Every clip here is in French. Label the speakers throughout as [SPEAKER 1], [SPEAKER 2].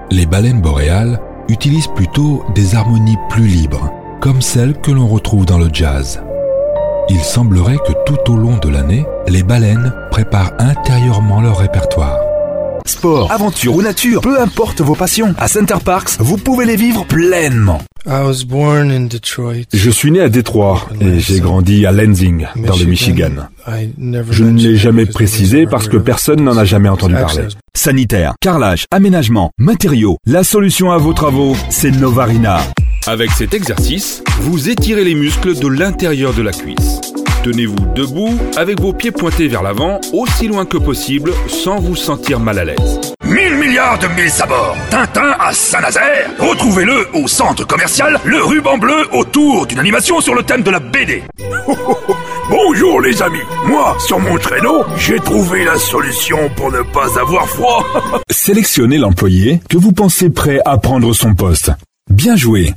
[SPEAKER 1] Les baleines boréales utilisent plutôt des harmonies plus libres, comme celles que l'on retrouve dans le jazz. Il semblerait que tout au long de l'année, les baleines préparent intérieurement leur répertoire.
[SPEAKER 2] Sport, aventure ou nature, peu importe vos passions, à Center Parcs, vous pouvez les vivre pleinement.
[SPEAKER 3] Je suis né à Détroit et j'ai grandi à Lansing, dans le Michigan. Je ne l'ai jamais précisé parce que personne n'en a jamais entendu parler.
[SPEAKER 2] Sanitaire, carrelage, aménagement, matériaux, la solution à vos travaux, c'est Novarina.
[SPEAKER 4] Avec cet exercice, vous étirez les muscles de l'intérieur de la cuisse. Tenez-vous debout avec vos pieds pointés vers l'avant, aussi loin que possible, sans vous sentir mal à l'aise.
[SPEAKER 5] 1000 milliards de mille sabords. Tintin à Saint-Nazaire. Retrouvez-le au centre commercial Le Ruban Bleu autour d'une animation sur le thème de la BD. Bonjour les amis. Moi, sur mon traîneau, j'ai trouvé la solution pour ne pas avoir froid.
[SPEAKER 2] Sélectionnez l'employé que vous pensez prêt à prendre son poste. Bien joué.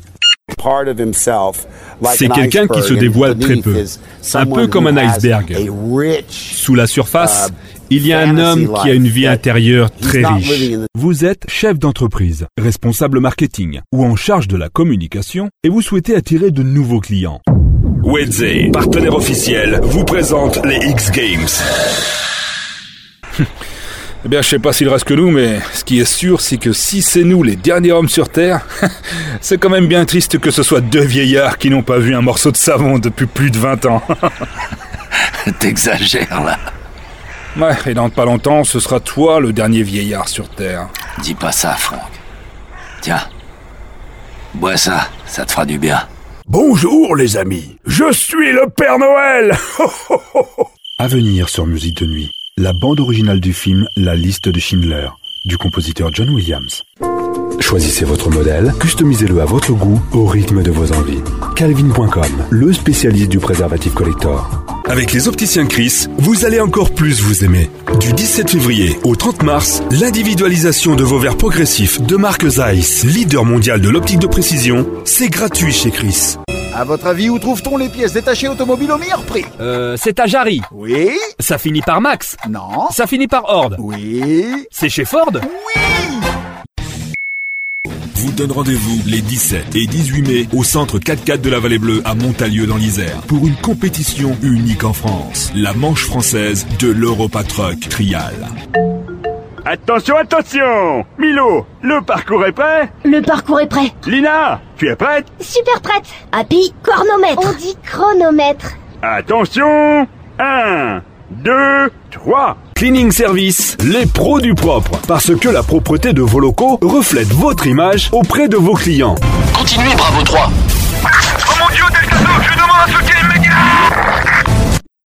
[SPEAKER 3] C'est quelqu'un qui se dévoile très peu, un peu comme un iceberg. Sous la surface, il y a un homme qui a une vie intérieure très riche. Vous êtes chef d'entreprise, responsable marketing ou en charge de la communication et vous souhaitez attirer de nouveaux clients.
[SPEAKER 5] Wedze, partenaire officiel, vous présente les X Games.
[SPEAKER 4] Eh bien, je sais pas s'il reste que nous, mais ce qui est sûr, c'est que si c'est nous les derniers hommes sur Terre, c'est quand même bien triste que ce soit deux vieillards qui n'ont pas vu un morceau de savon depuis plus de 20 ans.
[SPEAKER 6] T'exagères, là.
[SPEAKER 4] Ouais, et dans pas longtemps, ce sera toi le dernier vieillard sur Terre.
[SPEAKER 6] Dis pas ça, Franck. Tiens, bois ça, ça te fera du bien.
[SPEAKER 5] Bonjour les amis, je suis le Père Noël.
[SPEAKER 2] À venir sur Musique de Nuit, la bande originale du film La Liste de Schindler, du compositeur John Williams. Choisissez votre modèle, customisez-le à votre goût, au rythme de vos envies. Calvin.com, le spécialiste du préservatif collector.
[SPEAKER 5] Avec les opticiens Chris, vous allez encore plus vous aimer. Du 17 février au 30 mars, l'individualisation de vos verres progressifs de marque Zeiss, leader mondial de l'optique de précision, c'est gratuit chez Chris.
[SPEAKER 7] À votre avis, où trouve-t-on les pièces détachées automobiles au meilleur prix?
[SPEAKER 8] C'est à Jarry.
[SPEAKER 7] Oui.
[SPEAKER 8] Ça finit par Max.
[SPEAKER 7] Non.
[SPEAKER 8] Ça finit par Horde.
[SPEAKER 7] Oui.
[SPEAKER 8] C'est chez Ford.
[SPEAKER 7] Oui.
[SPEAKER 5] Vous donne rendez-vous les 17 et 18 mai au centre 4x4 de la Vallée Bleue à Montalieu dans l'Isère pour une compétition unique en France, la manche française de l'Europa Truck Trial.
[SPEAKER 9] Attention, attention! Milo, le parcours est prêt?
[SPEAKER 10] Le parcours est prêt.
[SPEAKER 9] Lina, tu es prête?
[SPEAKER 10] Super prête. Happy, chronomètre. On dit chronomètre.
[SPEAKER 9] Attention! 1, 2, 3.
[SPEAKER 2] Cleaning Service, les pros du propre. Parce que la propreté de vos locaux reflète votre image auprès de vos clients.
[SPEAKER 6] Continuez, Bravo 3.
[SPEAKER 5] Oh mon Dieu, Delta 2, je demande!